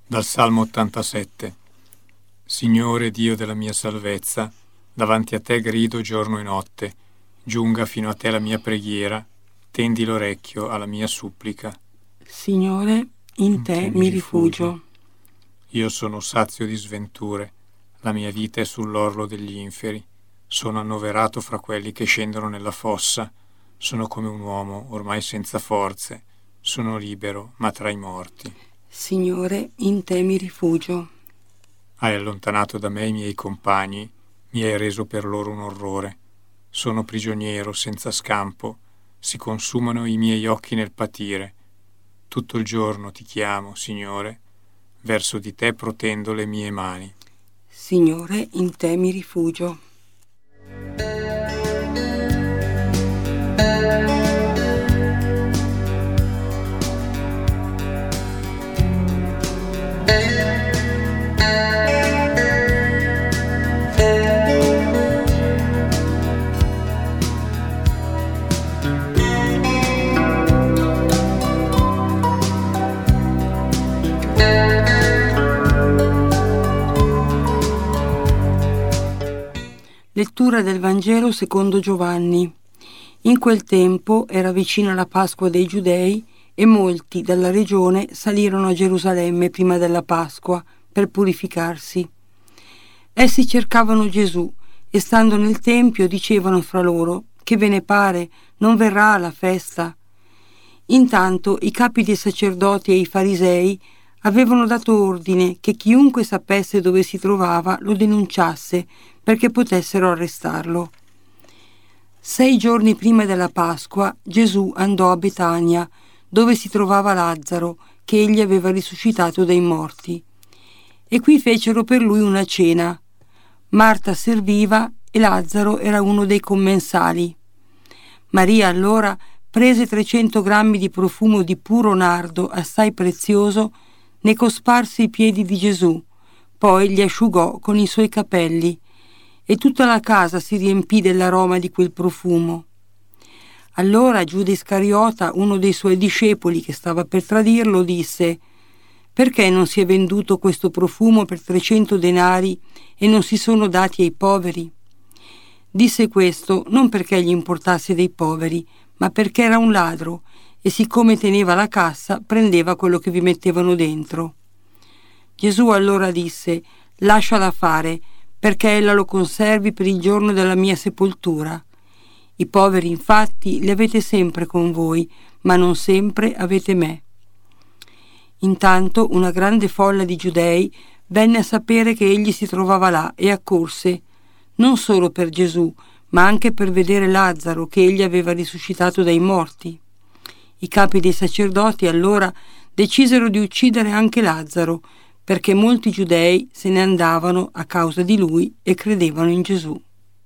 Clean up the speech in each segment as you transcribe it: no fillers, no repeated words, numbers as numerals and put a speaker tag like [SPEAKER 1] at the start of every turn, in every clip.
[SPEAKER 1] Dal Salmo 87. Signore Dio della mia salvezza, davanti a te grido giorno e notte, giunga fino a te la mia preghiera, tendi l'orecchio alla mia supplica.
[SPEAKER 2] Signore, in te mi rifugio.
[SPEAKER 1] Io sono sazio di sventure, la mia vita è sull'orlo degli inferi, sono annoverato fra quelli che scendono nella fossa, sono come un uomo ormai senza forze, sono libero ma tra i morti.
[SPEAKER 2] Signore, in te mi rifugio.
[SPEAKER 1] Hai allontanato da me i miei compagni, mi hai reso per loro un orrore. Sono prigioniero senza scampo, si consumano i miei occhi nel patire. Tutto il giorno ti chiamo, Signore, verso di te protendo le mie mani.
[SPEAKER 2] Signore, in te mi rifugio. Lettura del Vangelo secondo Giovanni. In quel tempo era vicina la Pasqua dei Giudei e molti dalla regione salirono a Gerusalemme prima della Pasqua per purificarsi. Essi cercavano Gesù e stando nel Tempio dicevano fra loro: che ve ne pare? Non verrà alla festa? Intanto i capi dei sacerdoti e i farisei avevano dato ordine che chiunque sapesse dove si trovava lo denunciasse perché potessero arrestarlo. 6 giorni prima della Pasqua Gesù andò a Betania, dove si trovava Lazzaro, che egli aveva risuscitato dai morti. E qui fecero per lui una cena. Marta serviva e Lazzaro era uno dei commensali. Maria allora prese 300 grammi di profumo di puro nardo assai prezioso, ne cosparse i piedi di Gesù, poi li asciugò con i suoi capelli, e tutta la casa si riempì dell'aroma di quel profumo. Allora Giuda Iscariota, uno dei suoi discepoli che stava per tradirlo, disse: perché non si è venduto questo profumo per 300 denari e non si sono dati ai poveri? Disse questo non perché gli importasse dei poveri, ma perché era un ladro e siccome teneva la cassa prendeva quello che vi mettevano dentro. Gesù allora disse: lasciala fare, perché ella lo conservi per il giorno della mia sepoltura. I poveri infatti li avete sempre con voi, ma non sempre avete me. Intanto una grande folla di giudei venne a sapere che egli si trovava là e accorse, non solo per Gesù, ma anche per vedere Lazzaro che egli aveva risuscitato dai morti. I capi dei sacerdoti allora decisero di uccidere anche Lazzaro, perché molti giudei se ne andavano a causa di lui e credevano in Gesù.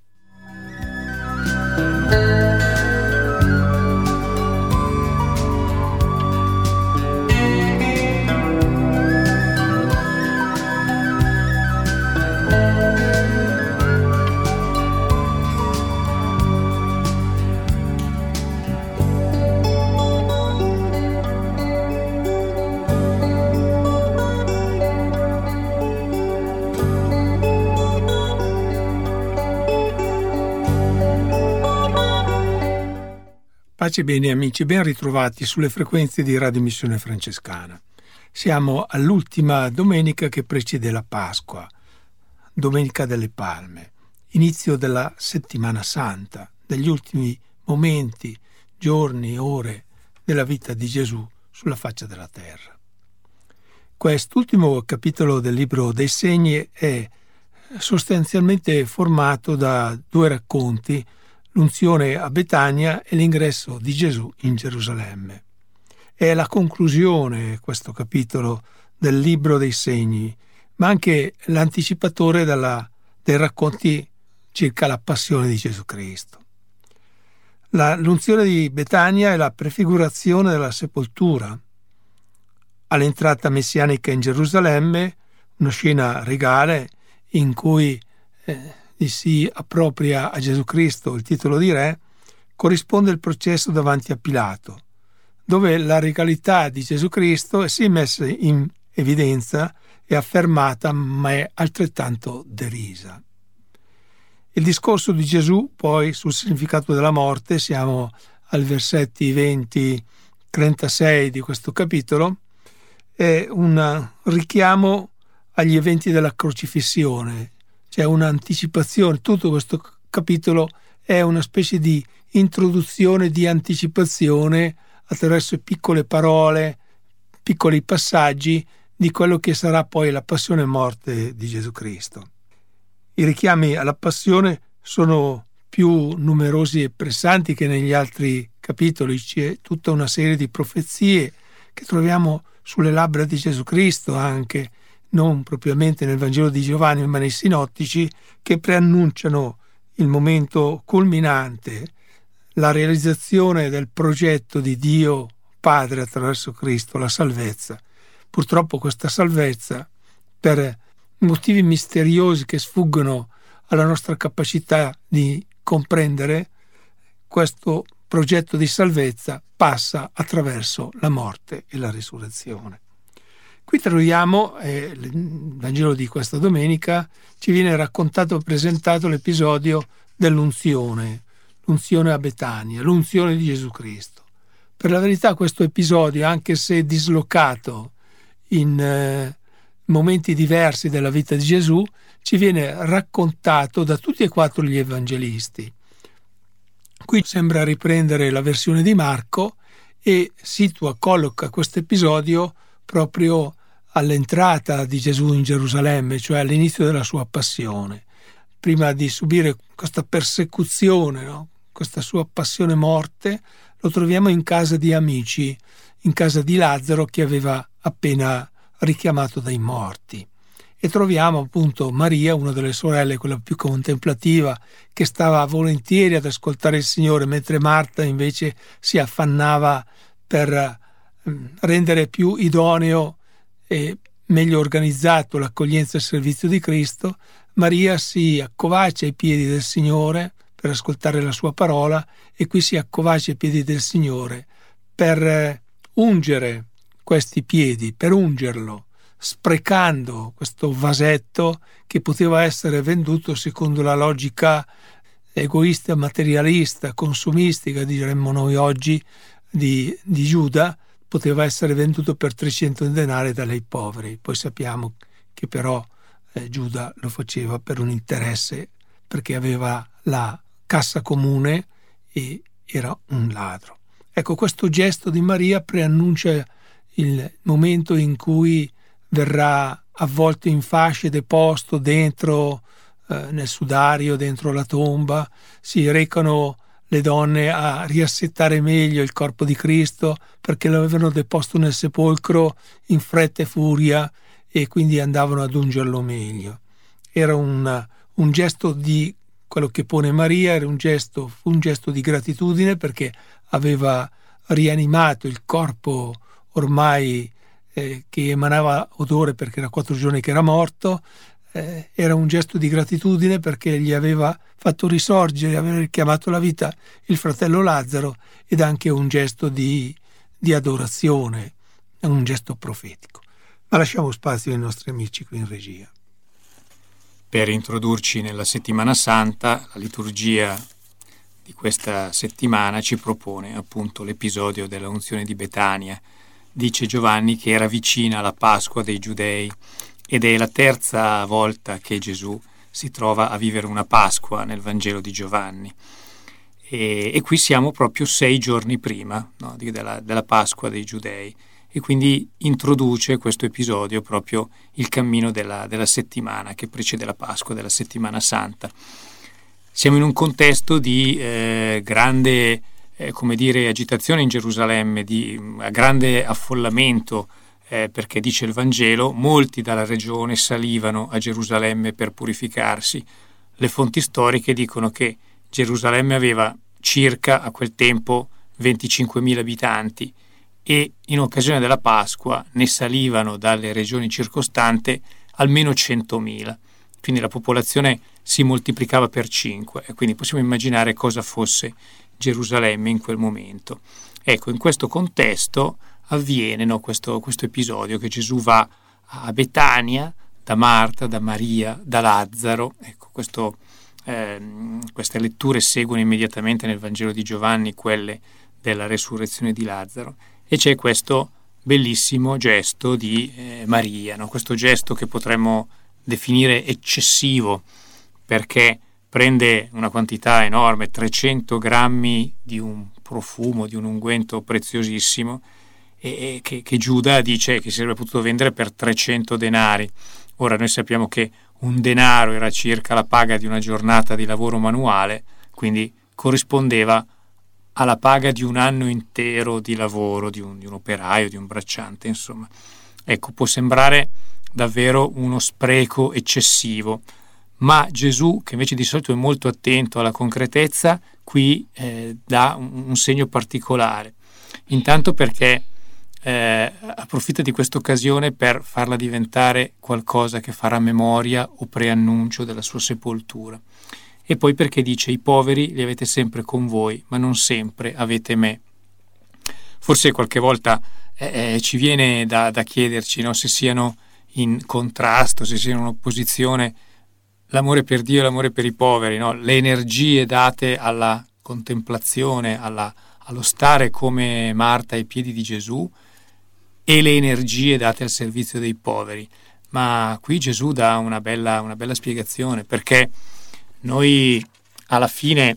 [SPEAKER 3] Pace e bene amici, ben ritrovati sulle frequenze di Radio Missione Francescana. Siamo all'ultima domenica che precede la Pasqua, Domenica delle Palme, inizio della Settimana Santa, degli ultimi momenti, giorni, ore della vita di Gesù sulla faccia della terra. Quest'ultimo capitolo del Libro dei Segni è sostanzialmente formato da 2 racconti: l'unzione a Betania e l'ingresso di Gesù in Gerusalemme. È la conclusione, questo capitolo, del Libro dei Segni, ma anche l'anticipatore dei racconti circa la passione di Gesù Cristo. L'unzione di Betania è la prefigurazione della sepoltura. All'entrata messianica in Gerusalemme, una scena regale in cui si appropria a Gesù Cristo il titolo di re, corrisponde il processo davanti a Pilato, dove la regalità di Gesù Cristo si è messa in evidenza, è affermata, ma è altrettanto derisa. Il discorso di Gesù poi sul significato della morte, siamo al versetti 20-36 di questo capitolo, è un richiamo agli eventi della crocifissione, c'è un'anticipazione. Tutto questo capitolo è una specie di introduzione, di anticipazione attraverso piccole parole, piccoli passaggi di quello che sarà poi la passione e morte di Gesù Cristo. I richiami alla passione sono più numerosi e pressanti che negli altri capitoli. C'è tutta una serie di profezie che troviamo sulle labbra di Gesù Cristo, anche non propriamente nel Vangelo di Giovanni ma nei sinottici, che preannunciano il momento culminante, la realizzazione del progetto di Dio Padre attraverso Cristo, la salvezza. Purtroppo questa salvezza, per motivi misteriosi che sfuggono alla nostra capacità di comprendere, questo progetto di salvezza passa attraverso la morte e la risurrezione. Qui troviamo, il Vangelo di questa domenica, ci viene raccontato e presentato l'episodio dell'unzione, l'unzione a Betania, l'unzione di Gesù Cristo. Per la verità questo episodio, anche se dislocato in momenti diversi della vita di Gesù, ci viene raccontato da tutti e quattro gli evangelisti. Qui sembra riprendere la versione di Marco e colloca questo episodio proprio all'entrata di Gesù in Gerusalemme, cioè all'inizio della sua passione. Prima di subire questa persecuzione, no? Questa sua passione morte, lo troviamo in casa di amici, in casa di Lazzaro che aveva appena richiamato dai morti. E troviamo appunto Maria, una delle sorelle, quella più contemplativa, che stava volentieri ad ascoltare il Signore, mentre Marta invece si affannava per rendere più idoneo e meglio organizzato l'accoglienza e il servizio di Cristo. Maria si accovaccia ai piedi del Signore per ascoltare la sua parola, e qui si accovaccia ai piedi del Signore per ungere questi piedi, per ungerlo, sprecando questo vasetto che poteva essere venduto secondo la logica egoista, materialista, consumistica, diremmo noi oggi, di Giuda. Poteva essere venduto per 300 denari dai poveri. Poi sappiamo che però Giuda lo faceva per un interesse, perché aveva la cassa comune e era un ladro. Ecco, questo gesto di Maria preannuncia il momento in cui verrà avvolto in fasce, deposto dentro nel sudario, dentro la tomba. Si recano le donne a riassettare meglio il corpo di Cristo, perché lo avevano deposto nel sepolcro in fretta e furia, e quindi andavano ad ungerlo meglio. Era un gesto di quello che pone Maria, fu un gesto di gratitudine, perché aveva rianimato il corpo ormai che emanava odore, perché era 4 giorni che era morto. Era un gesto di gratitudine perché gli aveva fatto risorgere, aveva richiamato la vita il fratello Lazzaro, ed anche un gesto di adorazione, un gesto profetico. Ma lasciamo spazio ai nostri amici qui in regia.
[SPEAKER 1] Per introdurci nella Settimana Santa, la liturgia di questa settimana ci propone appunto l'episodio della unzione di Betania. Dice Giovanni che era vicina la Pasqua dei Giudei, ed è la terza volta che Gesù si trova a vivere una Pasqua nel Vangelo di Giovanni. E qui siamo proprio 6 giorni prima, no, della Pasqua dei Giudei, e quindi introduce questo episodio proprio il cammino della settimana che precede la Pasqua, della Settimana Santa. Siamo in un contesto di grande agitazione in Gerusalemme, di grande affollamento, perché dice il Vangelo, molti dalla regione salivano a Gerusalemme per purificarsi. Le fonti storiche dicono che Gerusalemme aveva circa a quel tempo 25.000 abitanti, e in occasione della Pasqua ne salivano dalle regioni circostanti almeno 100.000. Quindi la popolazione si moltiplicava per 5, e quindi possiamo immaginare cosa fosse Gerusalemme in quel momento. Ecco, in questo contesto avviene questo episodio, che Gesù va a Betania, da Marta, da Maria, da Lazzaro. Ecco, queste letture seguono immediatamente nel Vangelo di Giovanni quelle della resurrezione di Lazzaro, e c'è questo bellissimo gesto di Maria, no? Questo gesto che potremmo definire eccessivo, perché prende una quantità enorme, 300 grammi di un profumo, di un unguento preziosissimo, e che Giuda dice che si sarebbe potuto vendere per 300 denari. Ora noi sappiamo che un denaro era circa la paga di una giornata di lavoro manuale, quindi corrispondeva alla paga di un anno intero di lavoro di un operaio, di un bracciante, insomma. Ecco, può sembrare davvero uno spreco eccessivo, ma Gesù, che invece di solito è molto attento alla concretezza, qui dà un segno particolare. Intanto perché approfitta di questa occasione per farla diventare qualcosa che farà memoria o preannuncio della sua sepoltura. E poi perché dice: i poveri li avete sempre con voi, ma non sempre avete me. Forse qualche volta ci viene da chiederci, no, se siano in contrasto, se siano in opposizione l'amore per Dio e l'amore per i poveri, no? Le energie date alla contemplazione, allo stare come Marta ai piedi di Gesù, e le energie date al servizio dei poveri. Ma qui Gesù dà una bella spiegazione, perché noi alla fine,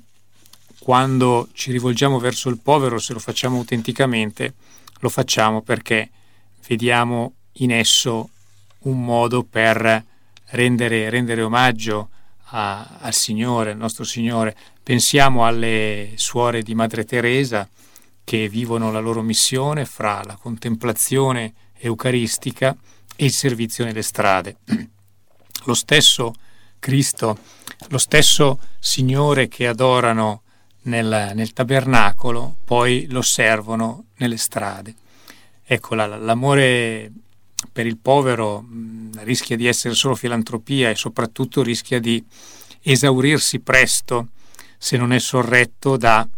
[SPEAKER 1] quando ci rivolgiamo verso il povero, se lo facciamo autenticamente, lo facciamo perché vediamo in esso un modo per rendere omaggio al Signore, al nostro Signore. Pensiamo alle suore di Madre Teresa, che vivono la loro missione fra la contemplazione eucaristica e il servizio nelle strade. Lo stesso Cristo, lo stesso Signore che adorano nel tabernacolo, poi lo servono nelle strade. Ecco, l'amore per il povero rischia di essere solo filantropia, e soprattutto rischia di esaurirsi presto se non è sorretto da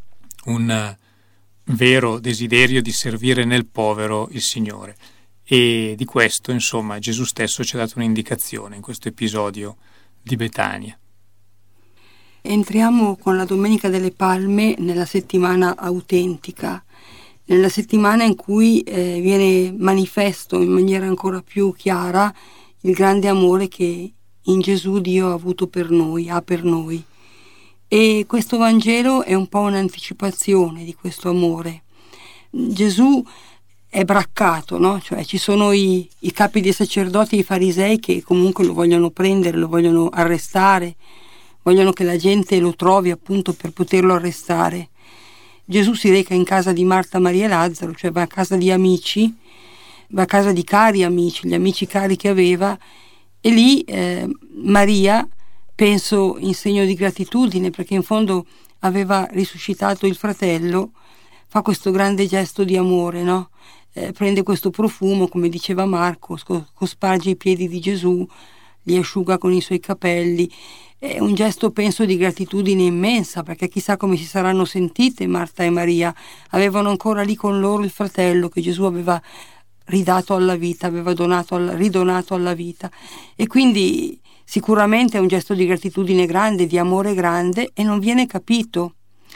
[SPEAKER 1] un vero desiderio di servire nel povero il Signore. E di questo, insomma, Gesù stesso ci ha dato un'indicazione in questo episodio di Betania.
[SPEAKER 2] Entriamo con la Domenica delle Palme nella settimana autentica, nella settimana in cui viene manifesto in maniera ancora più chiara il grande amore che in Gesù Dio ha avuto per noi, ha per noi. E questo Vangelo è un po' un'anticipazione di questo amore. Gesù è braccato, no? Cioè ci sono i capi dei sacerdoti e i farisei che comunque lo vogliono prendere, lo vogliono arrestare, vogliono che la gente lo trovi appunto per poterlo arrestare. Gesù si reca in casa di Marta, Maria e Lazzaro, cioè va a casa di amici, va a casa di cari amici, gli amici cari che aveva, e lì Maria, penso in segno di gratitudine, perché in fondo aveva risuscitato il fratello, fa questo grande gesto di amore, no? Prende questo profumo, come diceva Marco, cosparge i piedi di Gesù, li asciuga con i suoi capelli. È un gesto, penso, di gratitudine immensa, perché chissà come si saranno sentite Marta e Maria. Avevano ancora lì con loro il fratello che Gesù aveva ridato alla vita, aveva ridonato alla vita, e quindi sicuramente è un gesto di gratitudine grande, di amore grande, e non viene capito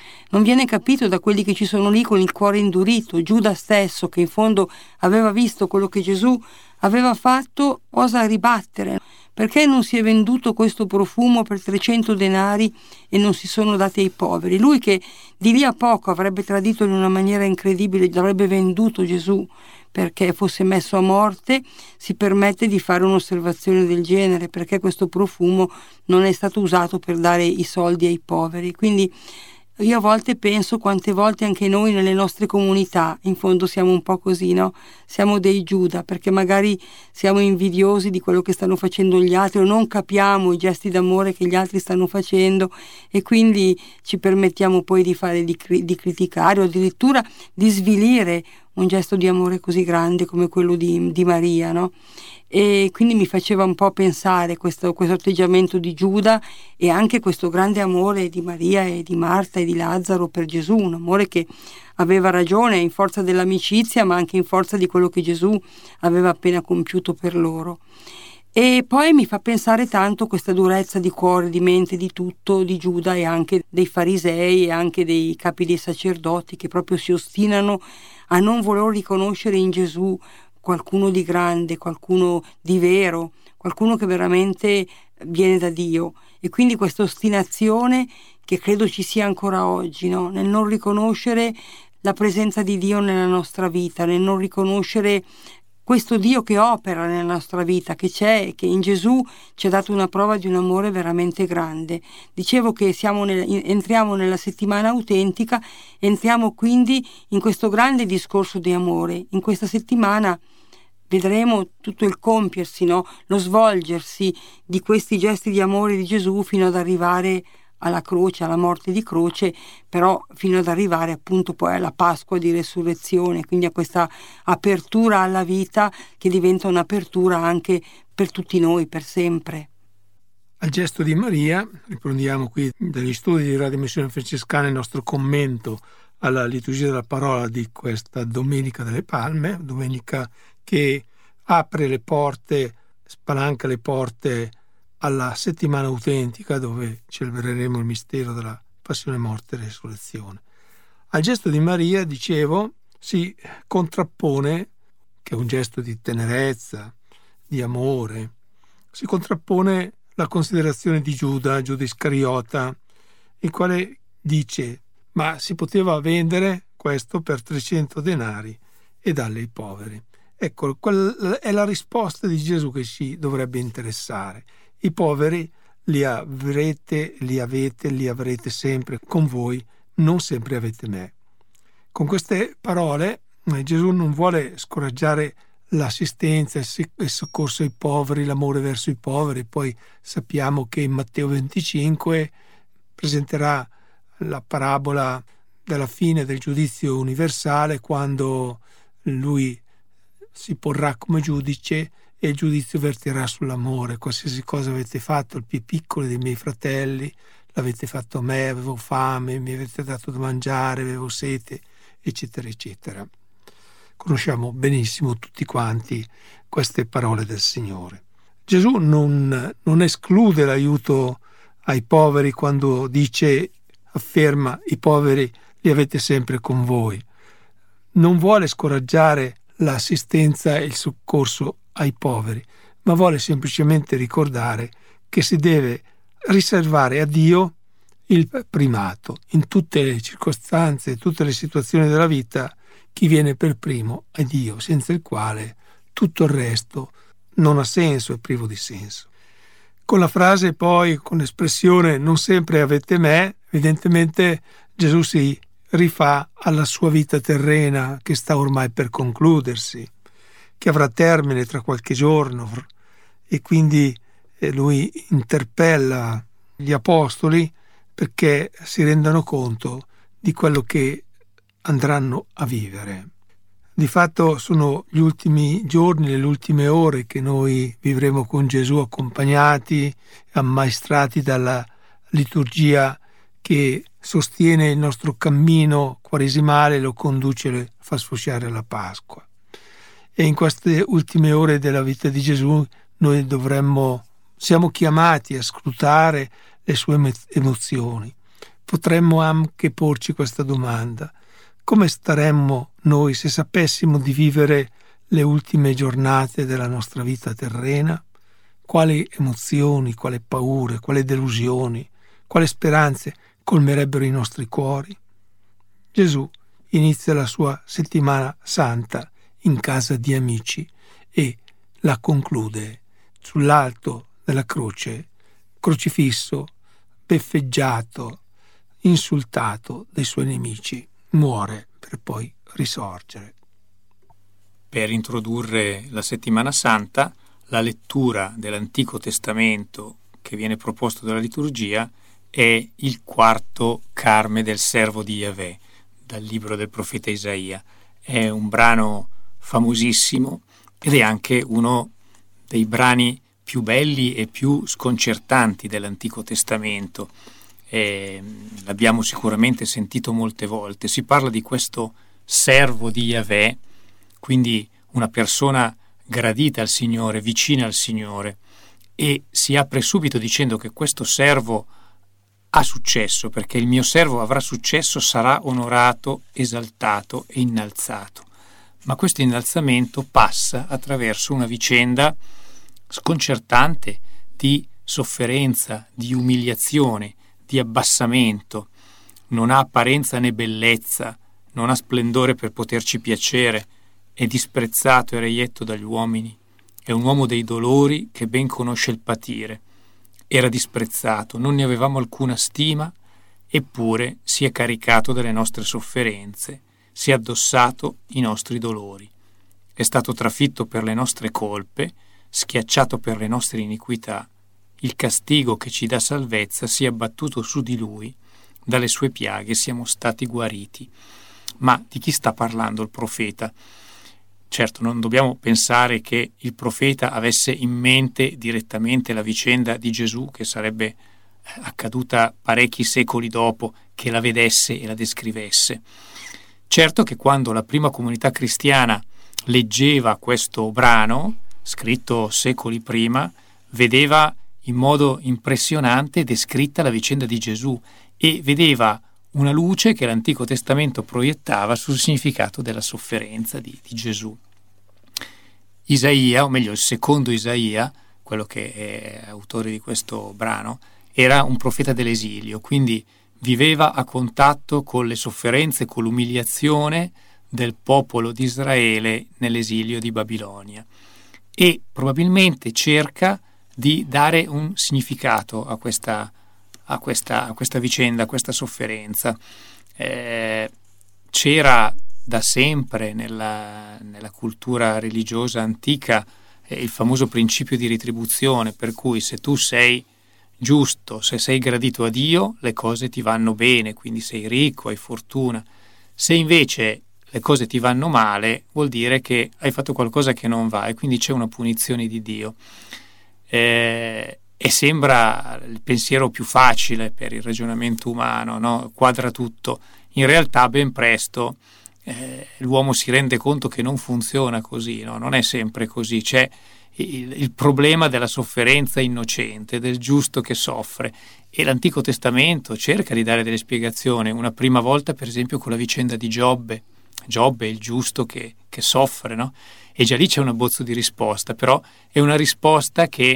[SPEAKER 2] da quelli che ci sono lì con il cuore indurito. Giuda stesso, che in fondo aveva visto quello che Gesù aveva fatto, osa ribattere. Perché non si è venduto questo profumo per 300 denari e non si sono dati ai poveri? Lui, che di lì a poco avrebbe tradito in una maniera incredibile, l'avrebbe venduto Gesù perché fosse messo a morte, si permette di fare un'osservazione del genere, perché questo profumo non è stato usato per dare i soldi ai poveri. Quindi io a volte penso quante volte anche noi nelle nostre comunità in fondo siamo un po' così, no? Siamo dei Giuda, perché magari siamo invidiosi di quello che stanno facendo gli altri, o non capiamo i gesti d'amore che gli altri stanno facendo, e quindi ci permettiamo poi di criticare, o addirittura di svilire un gesto di amore così grande come quello di Maria, no? E quindi mi faceva un po' pensare questo atteggiamento di Giuda e anche questo grande amore di Maria e di Marta e di Lazzaro per Gesù, un amore che aveva ragione in forza dell'amicizia, ma anche in forza di quello che Gesù aveva appena compiuto per loro. E poi mi fa pensare tanto questa durezza di cuore, di mente, di tutto, di Giuda e anche dei farisei e anche dei capi dei sacerdoti, che proprio si ostinano a non voler riconoscere in Gesù qualcuno di grande, qualcuno di vero, qualcuno che veramente viene da Dio. E quindi questa ostinazione che credo ci sia ancora oggi, no? Nel non riconoscere la presenza di Dio nella nostra vita, nel non riconoscere questo Dio che opera nella nostra vita, che c'è e che in Gesù ci ha dato una prova di un amore veramente grande. Dicevo che entriamo nella settimana autentica, entriamo quindi in questo grande discorso di amore. In questa settimana vedremo tutto il compiersi, no? Lo svolgersi di questi gesti di amore di Gesù fino ad arrivare alla croce, alla morte di croce, però fino ad arrivare appunto poi alla Pasqua di Resurrezione, quindi a questa apertura alla vita che diventa un'apertura anche per tutti noi, per sempre.
[SPEAKER 3] Al gesto di Maria, riprendiamo qui dagli studi di Radio Missione Francescana il nostro commento alla liturgia della parola di questa Domenica delle Palme, domenica che apre le porte, spalanca le porte alla settimana autentica dove celebreremo il mistero della passione, morte e resurrezione. Al gesto di Maria, dicevo, si contrappone, che è un gesto di tenerezza, di amore, si contrappone la considerazione di Giuda Iscariota, il quale dice: ma si poteva vendere questo per 300 denari e darli ai poveri. Ecco, è la risposta di Gesù che ci dovrebbe interessare. I poveri li avete sempre con voi, non sempre avete me. Con queste parole Gesù non vuole scoraggiare l'assistenza, il soccorso ai poveri, l'amore verso i poveri. Poi sappiamo che in Matteo 25 presenterà la parabola della fine del giudizio universale, quando lui si porrà come giudice e il giudizio verterà sull'amore. Qualsiasi cosa avete fatto al più piccolo dei miei fratelli, l'avete fatto a me, avevo fame, mi avete dato da mangiare, avevo sete, eccetera, eccetera. Conosciamo benissimo tutti quanti queste parole del Signore. Gesù non esclude l'aiuto ai poveri quando afferma: i poveri li avete sempre con voi. Non vuole scoraggiare l'assistenza e il soccorso ai poveri, ma vuole semplicemente ricordare che si deve riservare a Dio il primato. In tutte le circostanze, tutte le situazioni della vita, chi viene per primo è Dio, senza il quale tutto il resto non ha senso, è privo di senso. Con la frase poi, con l'espressione non sempre avete me, evidentemente Gesù si rifà alla sua vita terrena che sta ormai per concludersi, che avrà termine tra qualche giorno, e quindi lui interpella gli apostoli perché si rendano conto di quello che andranno a vivere. Di fatto sono gli ultimi giorni, le ultime ore che noi vivremo con Gesù, accompagnati, ammaestrati dalla liturgia che sostiene il nostro cammino quaresimale, lo conduce, fa sfociare alla Pasqua. E in queste ultime ore della vita di Gesù noi siamo chiamati a scrutare le sue emozioni. Potremmo anche porci questa domanda: come staremmo noi se sapessimo di vivere le ultime giornate della nostra vita terrena? Quali emozioni, quali paure, quali delusioni, quali speranze colmerebbero i nostri cuori? Gesù inizia la sua settimana santa in casa di amici e la conclude sull'alto della croce, crocifisso, beffeggiato, insultato dai suoi nemici. Muore per poi risorgere.
[SPEAKER 1] Per introdurre la settimana santa, la lettura dell'Antico Testamento che viene proposto dalla liturgia è il quarto Carme del servo di Yahweh, dal libro del profeta Isaia. è un brano famosissimo ed è anche uno dei brani più belli e più sconcertanti dell'Antico Testamento. L'abbiamo sicuramente sentito molte volte. Si parla di questo servo di Yahweh, quindi una persona gradita al Signore, vicina al Signore, e si apre subito dicendo che questo servo ha successo, perché il mio servo avrà successo, sarà onorato, esaltato e innalzato. Ma questo innalzamento passa attraverso una vicenda sconcertante di sofferenza, di umiliazione, di abbassamento. Non ha apparenza né bellezza, non ha splendore per poterci piacere, è disprezzato e reietto dagli uomini. È un uomo dei dolori che ben conosce il patire. Era disprezzato, non ne avevamo alcuna stima, eppure si è caricato delle nostre sofferenze, si è addossato i nostri dolori. È stato trafitto per le nostre colpe, schiacciato per le nostre iniquità. Il castigo che ci dà salvezza si è abbattuto su di lui, dalle sue piaghe siamo stati guariti. Ma di chi sta parlando il profeta? Certo, non dobbiamo pensare che il profeta avesse in mente direttamente la vicenda di Gesù, che sarebbe accaduta parecchi secoli dopo, che la vedesse e la descrivesse. Certo che quando la prima comunità cristiana leggeva questo brano, scritto secoli prima, vedeva in modo impressionante descritta la vicenda di Gesù e vedeva una luce che l'Antico Testamento proiettava sul significato della sofferenza di Gesù. Isaia, o meglio il secondo Isaia, quello che è autore di questo brano, era un profeta dell'esilio, quindi viveva a contatto con le sofferenze, con l'umiliazione del popolo di Israele nell'esilio di Babilonia e probabilmente cerca di dare un significato a questa vicenda, a questa sofferenza. C'era da sempre nella cultura religiosa antica il famoso principio di retribuzione, per cui se tu sei giusto, se sei gradito a Dio, le cose ti vanno bene, quindi sei ricco, hai fortuna. Se invece le cose ti vanno male, vuol dire che hai fatto qualcosa che non va e quindi c'è una punizione di Dio. E sembra il pensiero più facile per il ragionamento umano, no? Quadra tutto. In realtà ben presto l'uomo si rende conto che non funziona così, no? Non è sempre così. C'è il problema della sofferenza innocente, del giusto che soffre, e l'Antico Testamento cerca di dare delle spiegazioni. Una prima volta, per esempio, con la vicenda di Giobbe. Giobbe è il giusto che soffre, no? E già lì c'è un abbozzo di risposta, però è una risposta che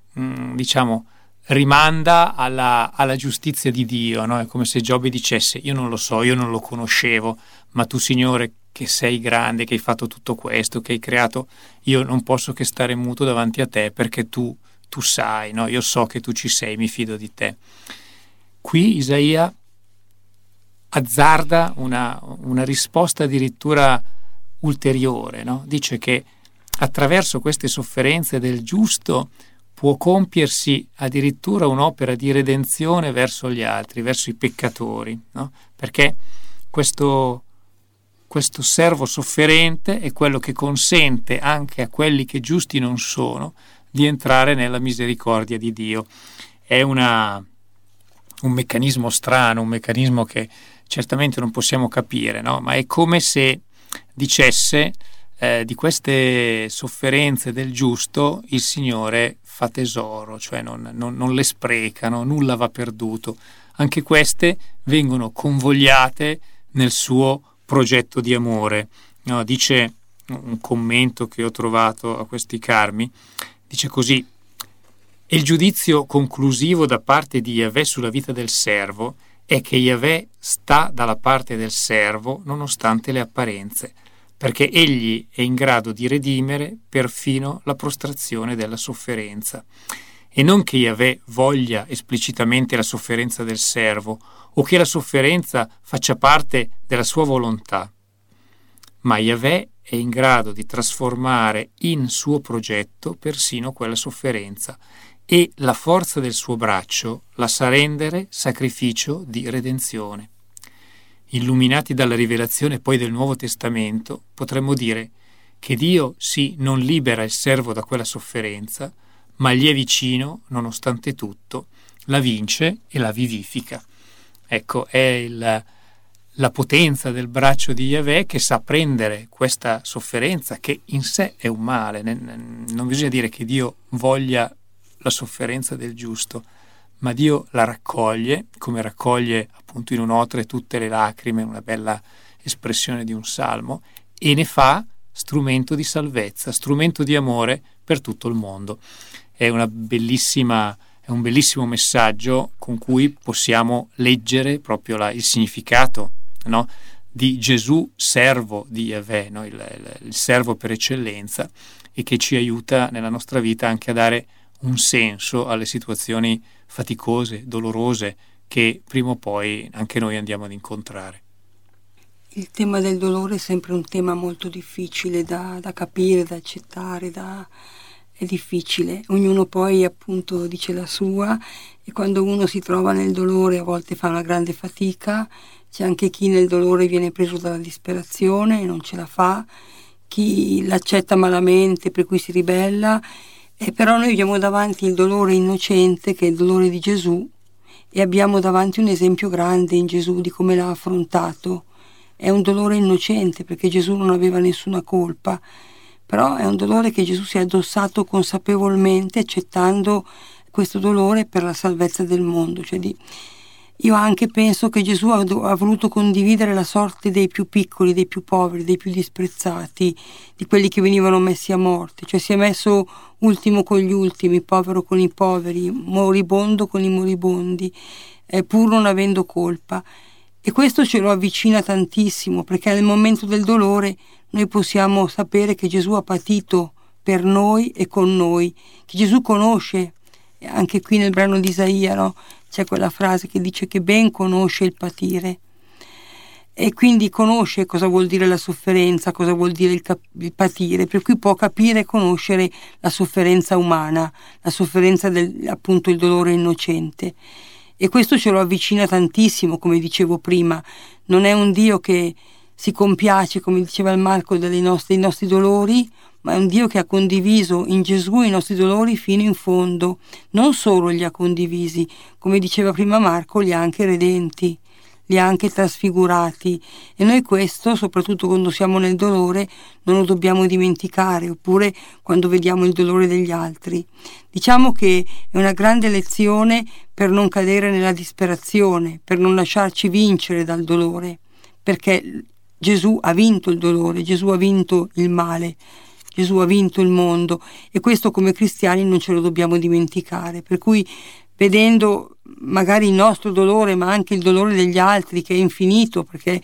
[SPEAKER 1] rimanda alla giustizia di Dio, no? È come se Giobbe dicesse: io non lo so, io non lo conoscevo, ma tu, Signore, che sei grande, che hai fatto tutto questo, che hai creato, io non posso che stare muto davanti a te, perché tu sai, no? Io so che tu ci sei, mi fido di te. Qui Isaia azzarda una risposta addirittura ulteriore, no? Dice che attraverso queste sofferenze del giusto può compiersi addirittura un'opera di redenzione verso gli altri, verso i peccatori, no? Perché questo servo sofferente è quello che consente anche a quelli che giusti non sono di entrare nella misericordia di Dio. È un meccanismo strano, un meccanismo che certamente non possiamo capire, no? Ma è come se dicesse di queste sofferenze del giusto il Signore fa tesoro, cioè non le spreca, no? Nulla va perduto. Anche queste vengono convogliate nel suo progetto di amore, no? Dice un commento che ho trovato a questi carmi, dice così: e il giudizio conclusivo da parte di Yahweh sulla vita del servo è che Yahweh sta dalla parte del servo nonostante le apparenze, perché egli è in grado di redimere perfino la prostrazione della sofferenza. E non che Yahweh voglia esplicitamente la sofferenza del servo o che la sofferenza faccia parte della sua volontà, ma Yahweh è in grado di trasformare in suo progetto persino quella sofferenza, e la forza del suo braccio la sa rendere sacrificio di redenzione. illuminati dalla rivelazione poi del Nuovo Testamento, potremmo dire che Dio sì non libera il servo da quella sofferenza, ma gli è vicino, nonostante tutto, la vince e la vivifica. Ecco, è la potenza del braccio di Yahweh che sa prendere questa sofferenza, che in sé è un male. Non bisogna dire che Dio voglia la sofferenza del giusto, ma Dio la raccoglie, come raccoglie appunto in un otre tutte le lacrime, una bella espressione di un salmo, e ne fa strumento di salvezza, strumento di amore per tutto il mondo. È un bellissimo messaggio con cui possiamo leggere proprio il significato, no? Di Gesù, servo di Yahweh, no? il servo per eccellenza, e che ci aiuta nella nostra vita anche a dare un senso alle situazioni faticose, dolorose, che prima o poi anche noi andiamo ad incontrare.
[SPEAKER 2] Il tema del dolore è sempre un tema molto difficile da capire, da accettare, è difficile. Ognuno poi appunto dice la sua, e quando uno si trova nel dolore a volte fa una grande fatica. C'è anche chi nel dolore viene preso dalla disperazione e non ce la fa, chi l'accetta malamente per cui si ribella. E però noi abbiamo davanti il dolore innocente, che è il dolore di Gesù, e abbiamo davanti un esempio grande in Gesù di come l'ha affrontato. È un dolore innocente perché Gesù non aveva nessuna colpa, però è un dolore che Gesù si è addossato consapevolmente, accettando questo dolore per la salvezza del mondo. Io anche penso che Gesù ha voluto condividere la sorte dei più piccoli, dei più poveri, dei più disprezzati, di quelli che venivano messi a morte. Cioè si è messo ultimo con gli ultimi, povero con i poveri, moribondo con i moribondi, pur non avendo colpa. E questo ce lo avvicina tantissimo, perché nel momento del dolore noi possiamo sapere che Gesù ha patito per noi e con noi, che Gesù conosce. Anche qui nel brano di Isaia, no? C'è quella frase che dice che ben conosce il patire, e quindi conosce cosa vuol dire la sofferenza, cosa vuol dire il patire, per cui può capire e conoscere la sofferenza umana, la sofferenza appunto il dolore innocente. E questo ce lo avvicina tantissimo, come dicevo prima. Non è un Dio che si compiace, come diceva il Marco, dei nostri dolori, ma è un Dio che ha condiviso in Gesù i nostri dolori fino in fondo. Non solo li ha condivisi, come diceva prima Marco, li ha anche redenti, li ha anche trasfigurati. E noi questo, soprattutto quando siamo nel dolore, non lo dobbiamo dimenticare, oppure quando vediamo il dolore degli altri. Diciamo che è una grande lezione per non cadere nella disperazione, per non lasciarci vincere dal dolore, perché Gesù ha vinto il dolore, Gesù ha vinto il male, Gesù ha vinto il mondo, e questo come cristiani non ce lo dobbiamo dimenticare. Per cui, vedendo magari il nostro dolore, ma anche il dolore degli altri, che è infinito, perché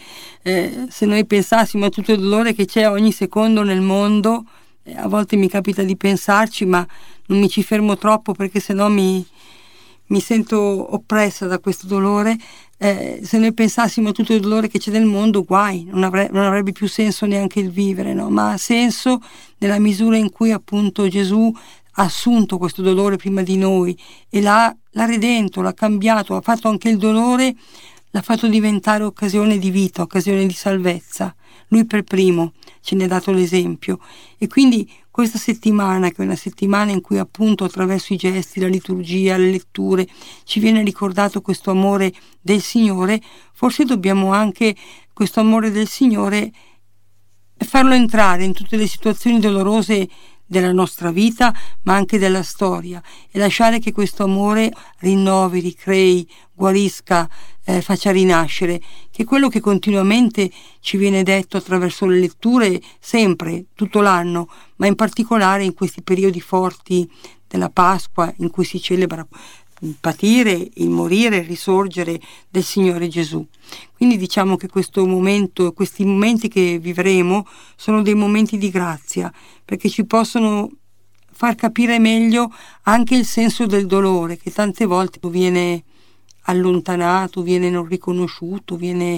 [SPEAKER 2] se noi pensassimo a tutto il dolore che c'è ogni secondo nel mondo, a volte mi capita di pensarci, ma non mi ci fermo troppo, perché sennò mi sento oppressa da questo dolore. Se noi pensassimo a tutto il dolore che c'è nel mondo, guai, non avrebbe più senso neanche il vivere, no? Ma ha senso nella misura in cui appunto Gesù ha assunto questo dolore prima di noi e l'ha redento, l'ha cambiato, ha fatto anche il dolore, l'ha fatto diventare occasione di vita, occasione di salvezza. Lui per primo ce ne ha dato l'esempio, e quindi questa settimana, che è una settimana in cui appunto attraverso i gesti, la liturgia, le letture ci viene ricordato questo amore del Signore, forse dobbiamo anche questo amore del Signore farlo entrare in tutte le situazioni dolorose della nostra vita, ma anche della storia, e lasciare che questo amore rinnovi, ricrei, guarisca, faccia rinascere, che è quello che continuamente ci viene detto attraverso le letture, sempre, tutto l'anno, ma in particolare in questi periodi forti della Pasqua, in cui si celebra il patire, il morire, il risorgere del Signore Gesù. Quindi diciamo che questo momento, questi momenti che vivremo sono dei momenti di grazia, perché ci possono far capire meglio anche il senso del dolore, che tante volte viene allontanato, viene non riconosciuto,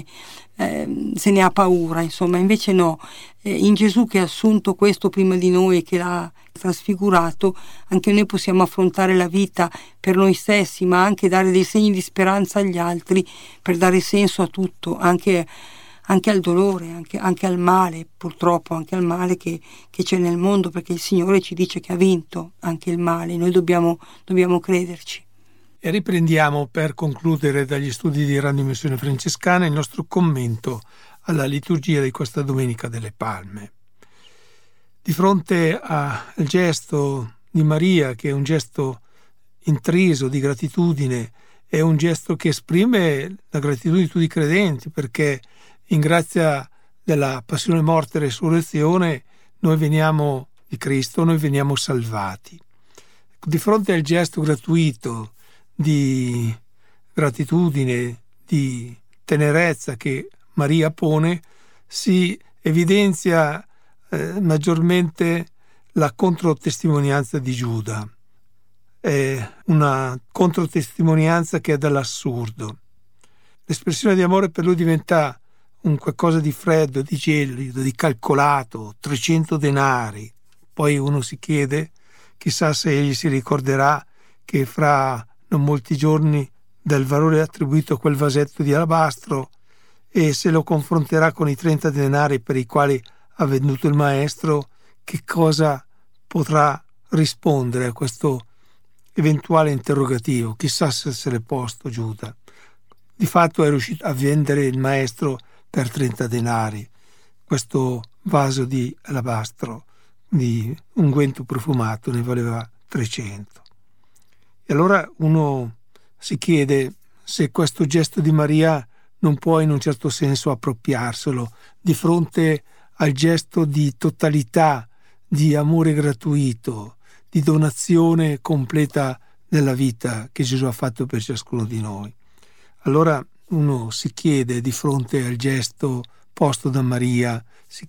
[SPEAKER 2] se ne ha paura, insomma. Invece no, in Gesù che ha assunto questo prima di noi e che l'ha trasfigurato, anche noi possiamo affrontare la vita per noi stessi, ma anche dare dei segni di speranza agli altri, per dare senso a tutto, anche al dolore, anche al male, purtroppo anche al male che c'è nel mondo, perché il Signore ci dice che ha vinto anche il male, noi dobbiamo crederci.
[SPEAKER 3] E riprendiamo per concludere dagli studi di Radio Missione Francescana il nostro commento alla liturgia di questa Domenica delle Palme. Di fronte al gesto di Maria, che è un gesto intriso di gratitudine, è un gesto che esprime la gratitudine di tutti i credenti, perché in grazia della passione, morte e resurrezione noi veniamo di Cristo, noi veniamo salvati. Di fronte al gesto gratuito di gratitudine, di tenerezza che Maria pone, si evidenzia maggiormente la controtestimonianza di Giuda. È una controtestimonianza che è dall'assurdo. L'espressione di amore per lui diventa un qualcosa di freddo, di gelido, di calcolato, 300 denari. Poi uno si chiede, chissà se egli si ricorderà che fra non molti giorni del valore attribuito a quel vasetto di alabastro, e se lo confronterà con i 30 denari per i quali ha venduto il maestro, che cosa potrà rispondere a questo eventuale interrogativo. Chissà se l'è posto Giuda. Di fatto è riuscito a vendere il maestro per 30 denari questo vaso di alabastro di unguento profumato, ne valeva 300. E allora uno si chiede se questo gesto di Maria non può in un certo senso appropriarselo di fronte al gesto di totalità, di amore gratuito, di donazione completa della vita che Gesù ha fatto per ciascuno di noi. Allora uno si chiede di fronte al gesto posto da Maria,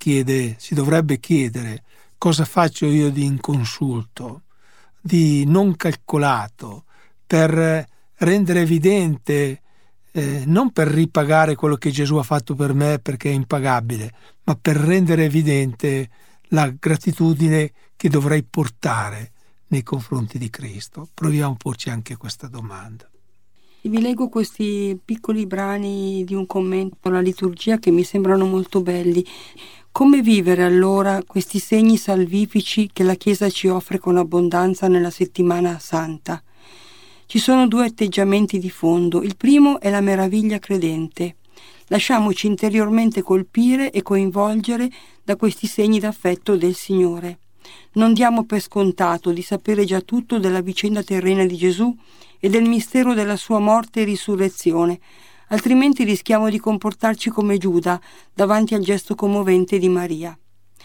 [SPEAKER 3] si dovrebbe chiedere: cosa faccio io di inconsulto, di non calcolato, per rendere evidente, non per ripagare quello che Gesù ha fatto per me perché è impagabile, ma per rendere evidente la gratitudine che dovrei portare nei confronti di Cristo. Proviamo a porci anche questa domanda.
[SPEAKER 2] Vi leggo questi piccoli brani di un commento alla liturgia che mi sembrano molto belli. Come vivere allora questi segni salvifici che la Chiesa ci offre con abbondanza nella settimana santa? Ci sono due atteggiamenti di fondo. Il primo è la meraviglia credente. Lasciamoci interiormente colpire e coinvolgere da questi segni d'affetto del Signore. Non diamo per scontato di sapere già tutto della vicenda terrena di Gesù e del mistero della sua morte e risurrezione, altrimenti rischiamo di comportarci come Giuda davanti al gesto commovente di Maria.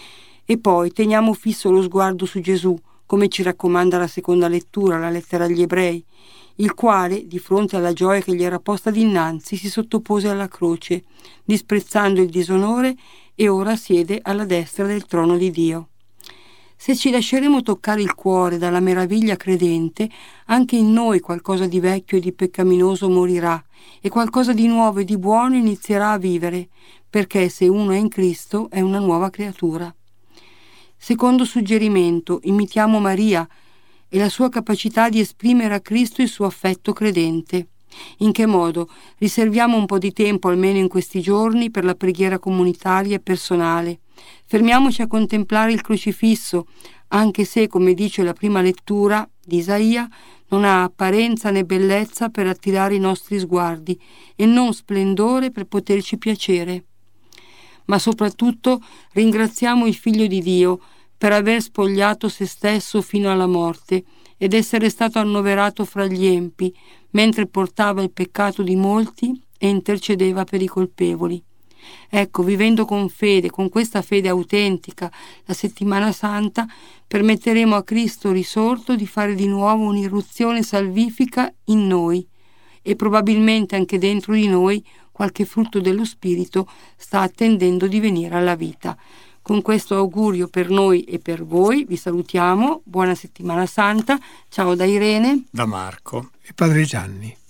[SPEAKER 2] E poi teniamo fisso lo sguardo su Gesù, come ci raccomanda la seconda lettura, la lettera agli Ebrei, il quale, di fronte alla gioia che gli era posta dinanzi, si sottopose alla croce, disprezzando il disonore, e ora siede alla destra del trono di Dio. Se ci lasceremo toccare il cuore dalla meraviglia credente, anche in noi qualcosa di vecchio e di peccaminoso morirà, e qualcosa di nuovo e di buono inizierà a vivere, perché se uno è in Cristo è una nuova creatura. Secondo suggerimento, imitiamo Maria e la sua capacità di esprimere a Cristo il suo affetto credente. In che modo? Riserviamo un po' di tempo, almeno in questi giorni, per la preghiera comunitaria e personale. Fermiamoci a contemplare il crocifisso, anche se, come dice la prima lettura di Isaia, non ha apparenza né bellezza per attirare i nostri sguardi e non splendore per poterci piacere. Ma soprattutto ringraziamo il Figlio di Dio per aver spogliato se stesso fino alla morte ed essere stato annoverato fra gli empi, mentre portava il peccato di molti e intercedeva per i colpevoli. Ecco, vivendo con fede, con questa fede autentica, la settimana santa, permetteremo a Cristo risorto di fare di nuovo un'irruzione salvifica in noi, e probabilmente anche dentro di noi qualche frutto dello Spirito sta attendendo di venire alla vita. Con questo augurio per noi e per voi vi salutiamo, buona settimana santa, ciao da Irene,
[SPEAKER 1] da Marco
[SPEAKER 3] e Padre Gianni.